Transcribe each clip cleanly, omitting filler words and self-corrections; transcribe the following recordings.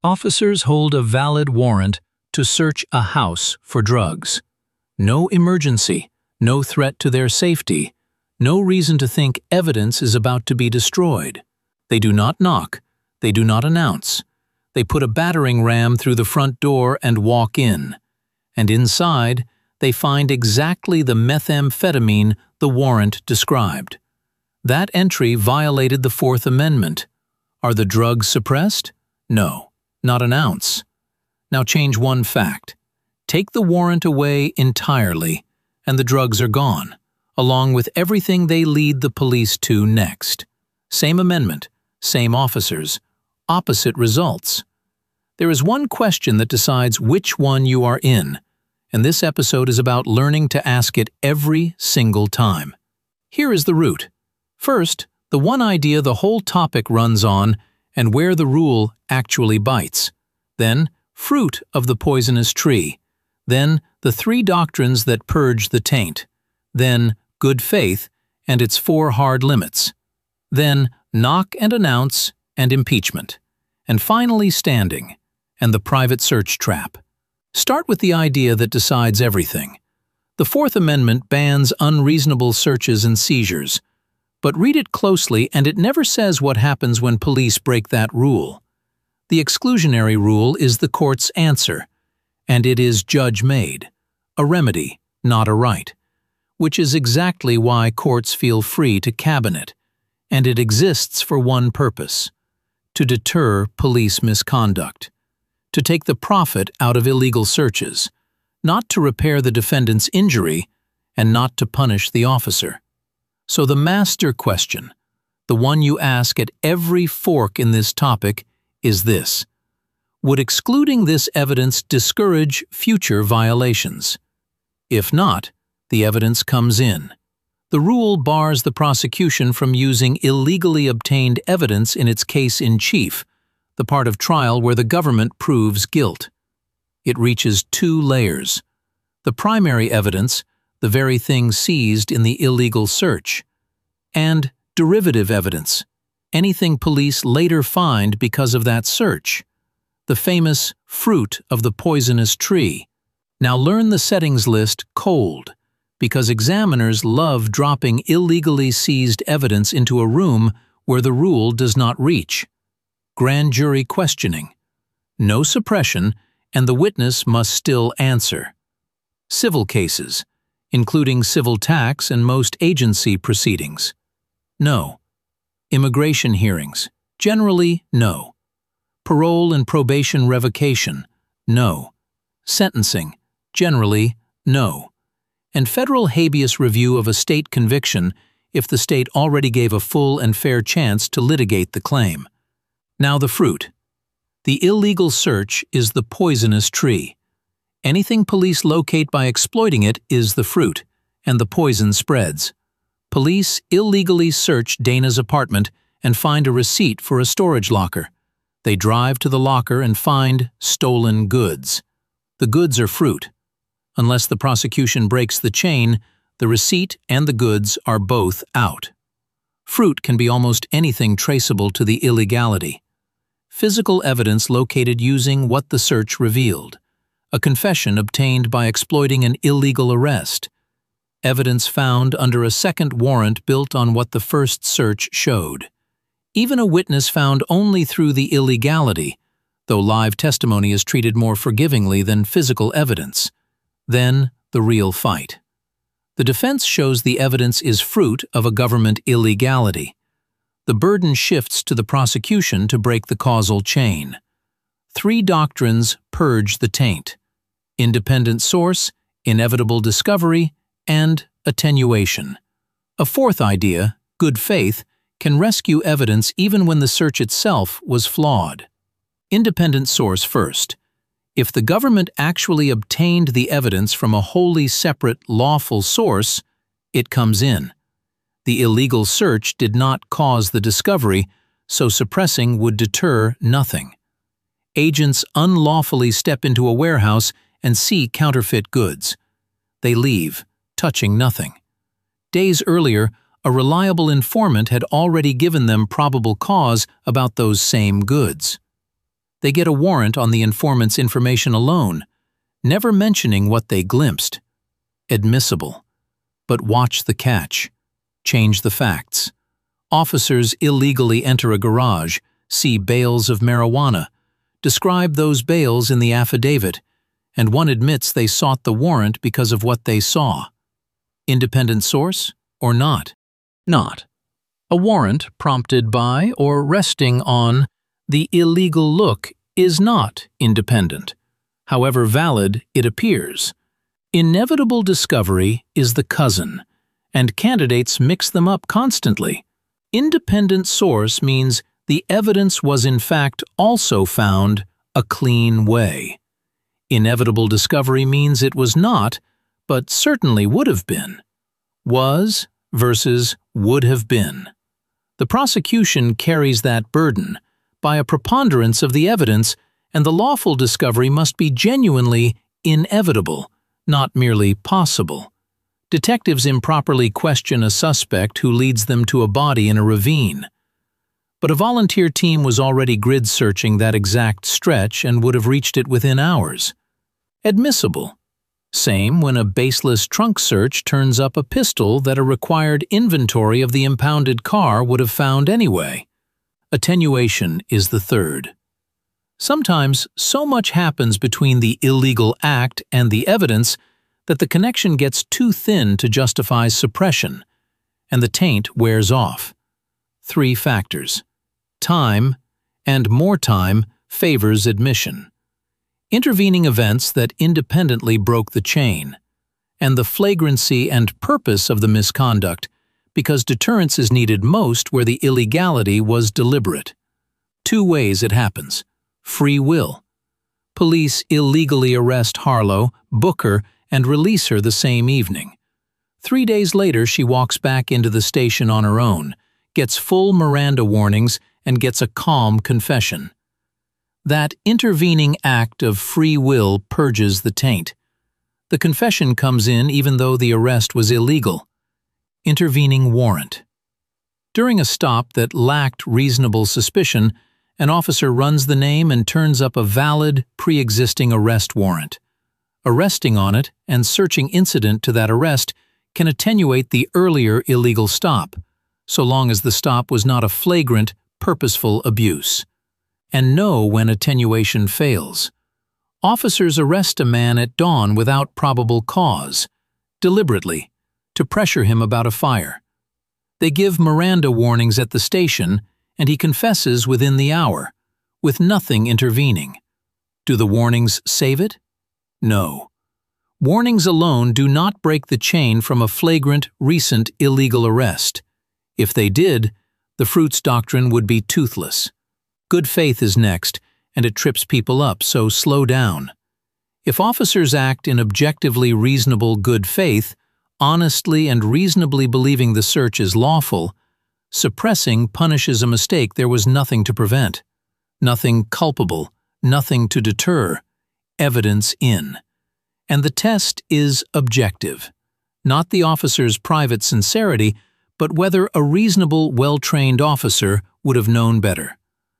Officers hold a valid warrant to search a house for drugs. No emergency, no threat to their safety, no reason to think evidence is about to be destroyed. They do not knock, they do not announce. They put a battering ram through the front door and walk in. And inside, they find exactly the methamphetamine the warrant described. That entry violated the Fourth Amendment. Are the drugs suppressed? No, not an ounce. Now change one fact. Take the warrant away entirely, and the drugs are gone, along with everything they lead the police to next. Same amendment, same officers, opposite results. There is one question that decides which one you are in, and this episode is about learning to ask it every single time. Here is the root. First, the one idea the whole topic runs on and where the rule actually bites. Then, fruit of the poisonous tree. Then, the three doctrines that purge the taint. Then, good faith and its four hard limits. Then, knock and announce and impeachment. And finally, standing and the private search trap. Start with the idea that decides everything. The Fourth Amendment bans unreasonable searches and seizures, but read it closely and it never says what happens when police break that rule. The exclusionary rule is the court's answer, and it is judge-made, a remedy, not a right, which is exactly why courts feel free to cabin it, and it exists for one purpose: to deter police misconduct, to take the profit out of illegal searches, not to repair the defendant's injury, and not to punish the officer. So the master question, the one you ask at every fork in this topic, is this: would excluding this evidence discourage future violations? If not, the evidence comes in. The rule bars the prosecution from using illegally obtained evidence in its case in chief, the part of trial where the government proves guilt. It reaches two layers: the primary evidence, the very thing seized in the illegal search, and derivative evidence, anything police later find because of that search, the famous fruit of the poisonous tree. Now learn the settings list cold, because examiners love dropping illegally seized evidence into a room where the rule does not reach. Grand jury questioning. No suppression, and the witness must still answer. Civil cases, including civil tax and most agency proceedings. No. Immigration hearings. Generally, no. Parole and probation revocation. No. Sentencing. Generally, no. And federal habeas review of a state conviction if the state already gave a full and fair chance to litigate the claim. Now the fruit. The illegal search is the poisonous tree. Anything police locate by exploiting it is the fruit, and the poison spreads. Police illegally search Dana's apartment and find a receipt for a storage locker. They drive to the locker and find stolen goods. The goods are fruit. Unless the prosecution breaks the chain, the receipt and the goods are both out. Fruit can be almost anything traceable to the illegality. Physical evidence located using what the search revealed. A confession obtained by exploiting an illegal arrest. Evidence found under a second warrant built on what the first search showed. Even a witness found only through the illegality, though live testimony is treated more forgivingly than physical evidence. Then, the real fight. The defense shows the evidence is fruit of a government illegality. The burden shifts to the prosecution to break the causal chain. Three doctrines purge the taint: independent source, inevitable discovery, and attenuation. A fourth idea, good faith, can rescue evidence even when the search itself was flawed. Independent source first. If the government actually obtained the evidence from a wholly separate, lawful source, it comes in. The illegal search did not cause the discovery, so suppressing would deter nothing. Agents unlawfully step into a warehouse and see counterfeit goods. They leave, touching nothing. Days earlier, a reliable informant had already given them probable cause about those same goods. They get a warrant on the informant's information alone, never mentioning what they glimpsed. Admissible. But watch the catch. Change the facts. Officers illegally enter a garage, see bales of marijuana, describe those bales in the affidavit, and one admits they sought the warrant because of what they saw. Independent source or not? Not. A warrant prompted by or resting on the illegal look is not independent, however valid it appears. Inevitable discovery is the cousin, and candidates mix them up constantly. Independent source means the evidence was in fact also found a clean way. Inevitable discovery means it was not, but certainly would have been. Was versus would have been. The prosecution carries that burden by a preponderance of the evidence, and the lawful discovery must be genuinely inevitable, not merely possible. Detectives improperly question a suspect who leads them to a body in a ravine. But a volunteer team was already grid searching that exact stretch and would have reached it within hours. Admissible. Same when a baseless trunk search turns up a pistol that a required inventory of the impounded car would have found anyway. Attenuation is the third. Sometimes so much happens between the illegal act and the evidence that the connection gets too thin to justify suppression, and the taint wears off. 3 factors. Time, and more time, favors admission. Intervening events that independently broke the chain, and the flagrancy and purpose of the misconduct, because deterrence is needed most where the illegality was deliberate. 2 ways it happens. Free will. Police illegally arrest Harlow, book her, and release her the same evening. 3 days later, she walks back into the station on her own, gets full Miranda warnings, and gets a calm confession. That intervening act of free will purges the taint. The confession comes in even though the arrest was illegal. Intervening warrant. During a stop that lacked reasonable suspicion, an officer runs the name and turns up a valid, pre-existing arrest warrant. Arresting on it and searching incident to that arrest can attenuate the earlier illegal stop, so long as the stop was not a flagrant, purposeful abuse. And know when attenuation fails. Officers arrest a man at dawn without probable cause, deliberately, to pressure him about a fire. They give Miranda warnings at the station, and he confesses within the hour, with nothing intervening. Do the warnings save it? No. Warnings alone do not break the chain from a flagrant, recent illegal arrest. If they did, the Fruits doctrine would be toothless. Good faith is next, and it trips people up, so slow down. If officers act in objectively reasonable good faith, honestly and reasonably believing the search is lawful, suppressing punishes a mistake there was nothing to prevent. Nothing culpable, nothing to deter, evidence in. And the test is objective. Not the officer's private sincerity, but whether a reasonable, well-trained officer would have known better.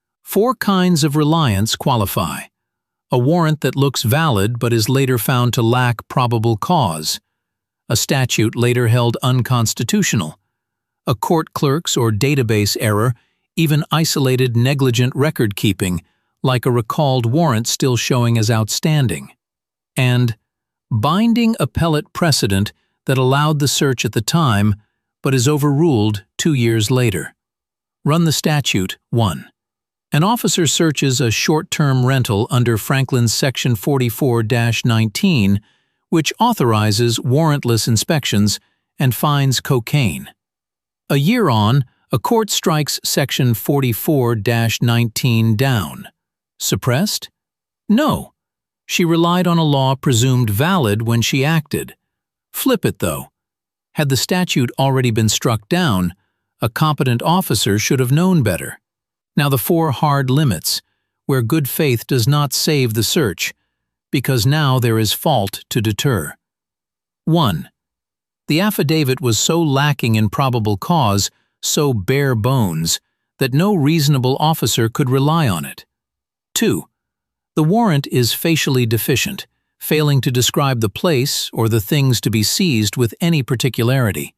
4 kinds of reliance qualify. A warrant that looks valid but is later found to lack probable cause. A statute later held unconstitutional. A court clerk's or database error, even isolated negligent record-keeping, like a recalled warrant still showing as outstanding. And binding appellate precedent that allowed the search at the time but is overruled 2 years later. Run the statute. 1. An officer searches a short-term rental under Franklin's Section 44-19, which authorizes warrantless inspections and finds cocaine. A year on, a court strikes Section 44-19 down. Suppressed? No. She relied on a law presumed valid when she acted. Flip it, though. Had the statute already been struck down, a competent officer should have known better. Now the 4 hard limits, where good faith does not save the search, because now there is fault to deter. 1. The affidavit was so lacking in probable cause, so bare bones, that no reasonable officer could rely on it. 2. The warrant is facially deficient, failing to describe the place or the things to be seized with any particularity.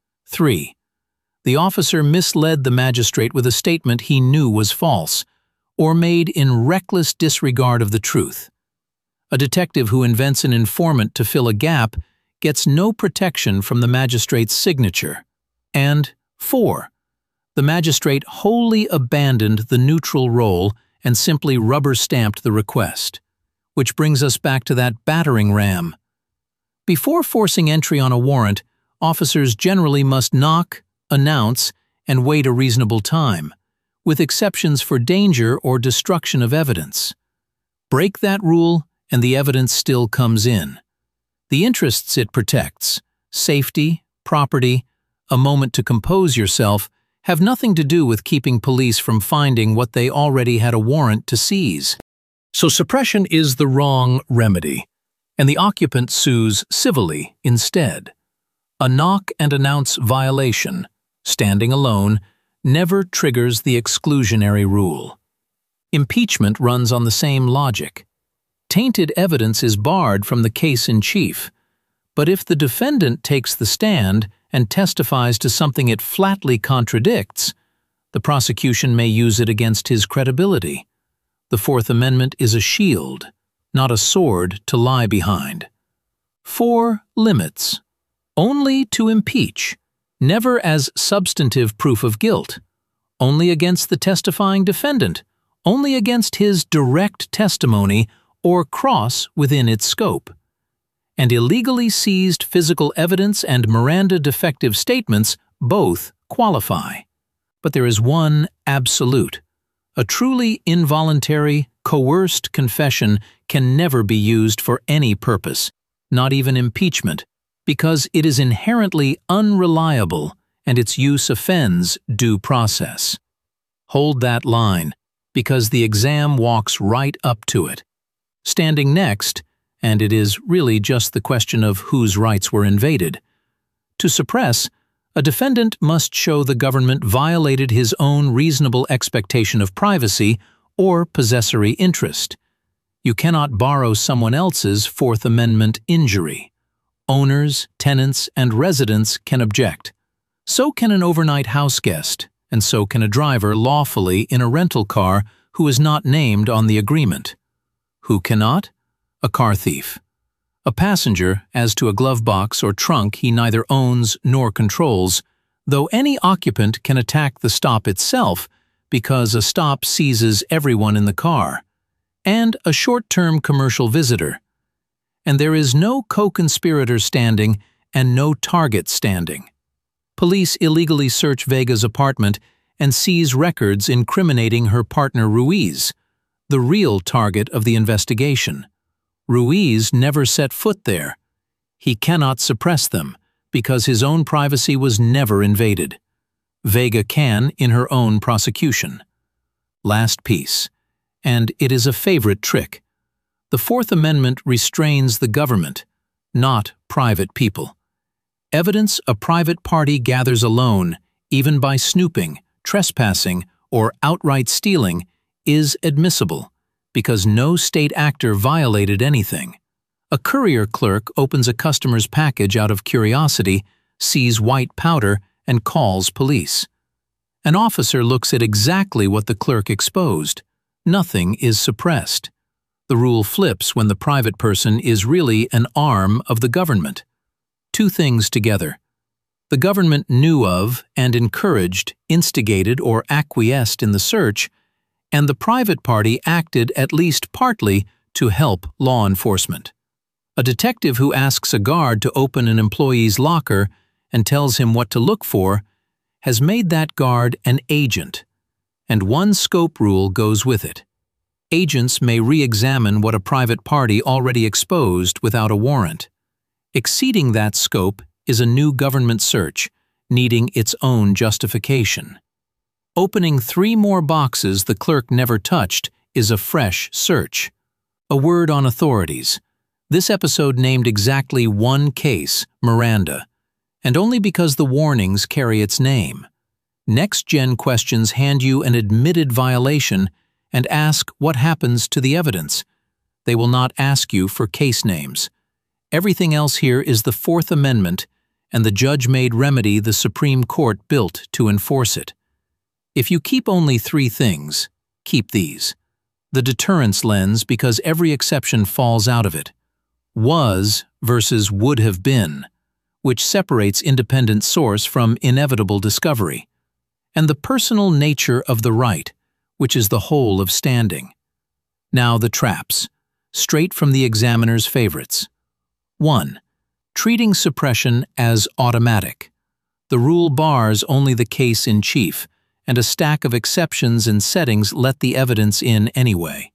3. The officer misled the magistrate with a statement he knew was false, or made in reckless disregard of the truth. A detective who invents an informant to fill a gap gets no protection from the magistrate's signature. And 4. The magistrate wholly abandoned the neutral role and simply rubber-stamped the request. Which brings us back to that battering ram. Before forcing entry on a warrant, officers generally must knock, announce, and wait a reasonable time, with exceptions for danger or destruction of evidence. Break that rule, and the evidence still comes in. The interests it protects, safety, property, a moment to compose yourself, have nothing to do with keeping police from finding what they already had a warrant to seize. So suppression is the wrong remedy, and the occupant sues civilly instead. A knock-and-announce violation, standing alone, never triggers the exclusionary rule. Impeachment runs on the same logic. Tainted evidence is barred from the case in chief, but if the defendant takes the stand and testifies to something it flatly contradicts, the prosecution may use it against his credibility. The Fourth Amendment is a shield, not a sword to lie behind. 4 limits. Only to impeach, never as substantive proof of guilt. Only against the testifying defendant, only against his direct testimony or cross within its scope. And illegally seized physical evidence and Miranda defective statements both qualify. But there is one absolute. A truly involuntary, coerced confession can never be used for any purpose, not even impeachment, because it is inherently unreliable and its use offends due process. Hold that line, because the exam walks right up to it. Standing next, and it is really just the question of whose rights were invaded. To suppress, a defendant must show the government violated his own reasonable expectation of privacy or possessory interest. You cannot borrow someone else's Fourth Amendment injury. Owners, tenants, and residents can object. So can an overnight house guest, and so can a driver lawfully in a rental car who is not named on the agreement. Who cannot? A car thief. A passenger, as to a glove box or trunk he neither owns nor controls, though any occupant can attack the stop itself because a stop seizes everyone in the car, and a short-term commercial visitor. And there is no co-conspirator standing and no target standing. Police illegally search Vega's apartment and seize records incriminating her partner Ruiz, the real target of the investigation. Ruiz never set foot there. He cannot suppress them because his own privacy was never invaded. Vega can in her own prosecution. Last piece, and it is a favorite trick. The Fourth Amendment restrains the government, not private people. Evidence a private party gathers alone, even by snooping, trespassing, or outright stealing, is admissible, because no state actor violated anything. A courier clerk opens a customer's package out of curiosity, sees white powder, and calls police. An officer looks at exactly what the clerk exposed. Nothing is suppressed. The rule flips when the private person is really an arm of the government. Two things together. The government knew of and encouraged, instigated, or acquiesced in the search, and the private party acted at least partly to help law enforcement. A detective who asks a guard to open an employee's locker and tells him what to look for has made that guard an agent, and one scope rule goes with it. Agents may re-examine what a private party already exposed without a warrant. Exceeding that scope is a new government search, needing its own justification. Opening 3 more boxes the clerk never touched is a fresh search. A word on authorities. This episode named exactly one case, Miranda, and only because the warnings carry its name. Next-gen questions hand you an admitted violation, and ask what happens to the evidence. They will not ask you for case names. Everything else here is the Fourth Amendment and the judge-made remedy the Supreme Court built to enforce it. If you keep only 3 things, keep these. The deterrence lens, because every exception falls out of it. Was versus would have been, which separates independent source from inevitable discovery. And the personal nature of the right, which is the whole of standing. Now the traps, straight from the examiner's favorites. 1. Treating suppression as automatic. The rule bars only the case in chief, and a stack of exceptions and settings let the evidence in anyway.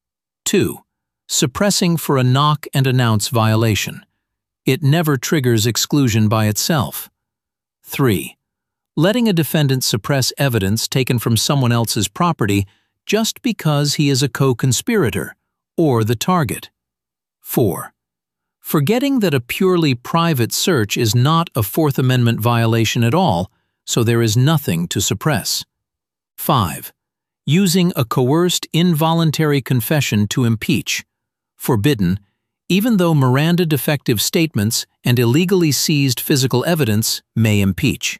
2. Suppressing for a knock and announce violation. It never triggers exclusion by itself. 3. Letting a defendant suppress evidence taken from someone else's property just because he is a co-conspirator or the target. 4. Forgetting that a purely private search is not a Fourth Amendment violation at all, so there is nothing to suppress. 5. Using a coerced involuntary confession to impeach. Forbidden, even though Miranda defective statements and illegally seized physical evidence may impeach.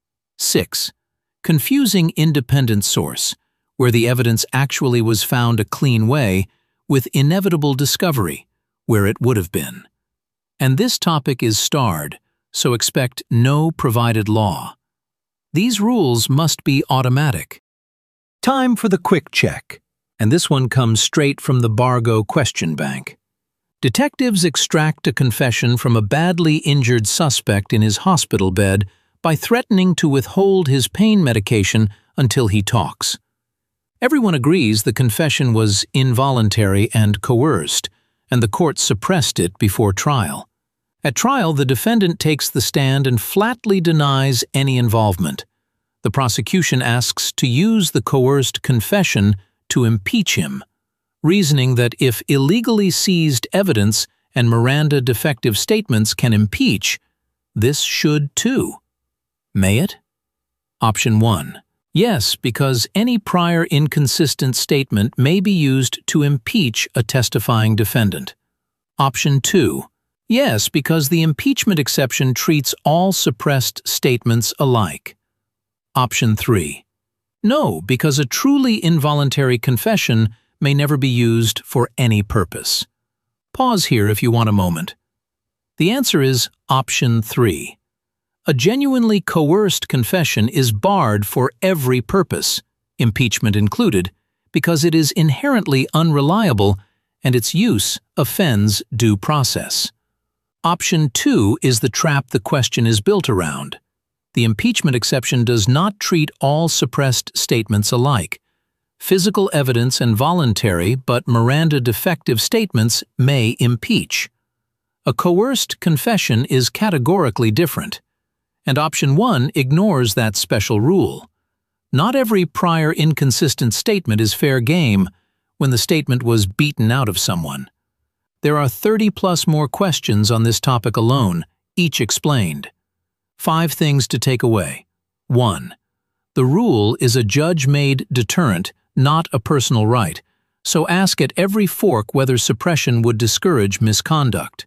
6. Confusing independent source, where the evidence actually was found a clean way, with inevitable discovery, where it would have been. And this topic is starred, so expect no provided law. These rules must be automatic. Time for the quick check, and this one comes straight from the Bargo question bank. Detectives extract a confession from a badly injured suspect in his hospital bed by threatening to withhold his pain medication until he talks. Everyone agrees the confession was involuntary and coerced, and the court suppressed it before trial. At trial, the defendant takes the stand and flatly denies any involvement. The prosecution asks to use the coerced confession to impeach him, reasoning that if illegally seized evidence and Miranda defective statements can impeach, this should too. May it? Option 1. Yes, because any prior inconsistent statement may be used to impeach a testifying defendant. Option 2. Yes, because the impeachment exception treats all suppressed statements alike. Option 3. No, because a truly involuntary confession may never be used for any purpose. Pause here if you want a moment. The answer is Option 3. A genuinely coerced confession is barred for every purpose, impeachment included, because it is inherently unreliable and its use offends due process. Option 2 is the trap the question is built around. The impeachment exception does not treat all suppressed statements alike. Physical evidence and voluntary but Miranda defective statements may impeach. A coerced confession is categorically different, and Option 1 ignores that special rule. Not every prior inconsistent statement is fair game when the statement was beaten out of someone. There are 30+ more questions on this topic alone, each explained. 5 things to take away. 1. The rule is a judge-made deterrent, not a personal right, so ask at every fork whether suppression would discourage misconduct.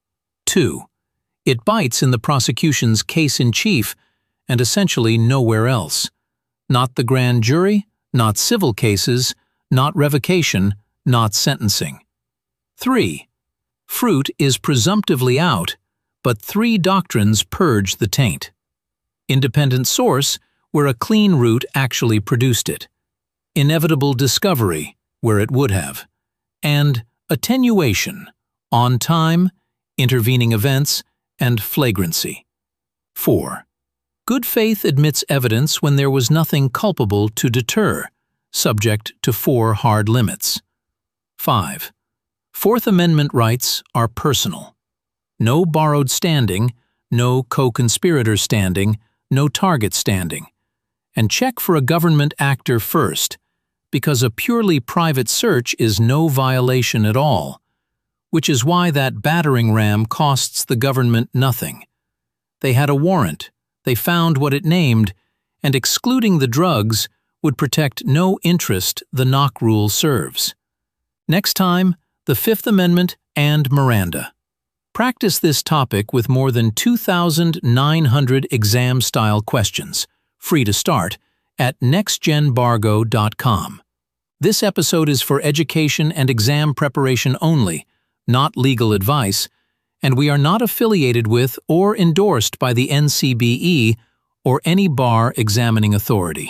2. It bites in the prosecution's case-in-chief and essentially nowhere else. Not the grand jury, not civil cases, not revocation, not sentencing. 3. Fruit is presumptively out, but 3 doctrines purge the taint. Independent source, where a clean route actually produced it. Inevitable discovery, where it would have. And attenuation, on time, intervening events, and flagrancy. 4. Good faith admits evidence when there was nothing culpable to deter, subject to 4 hard limits. 5. Fourth Amendment rights are personal. No borrowed standing, no co-conspirator standing, no target standing. And check for a government actor first, because a purely private search is no violation at all, which is why that battering ram costs the government nothing. They had a warrant, they found what it named, and excluding the drugs would protect no interest the knock rule serves. Next time, the Fifth Amendment and Miranda. Practice this topic with more than 2,900 exam-style questions, free to start, at nextgenbargo.com. This episode is for education and exam preparation only, not legal advice, and we are not affiliated with or endorsed by the NCBE or any bar examining authority.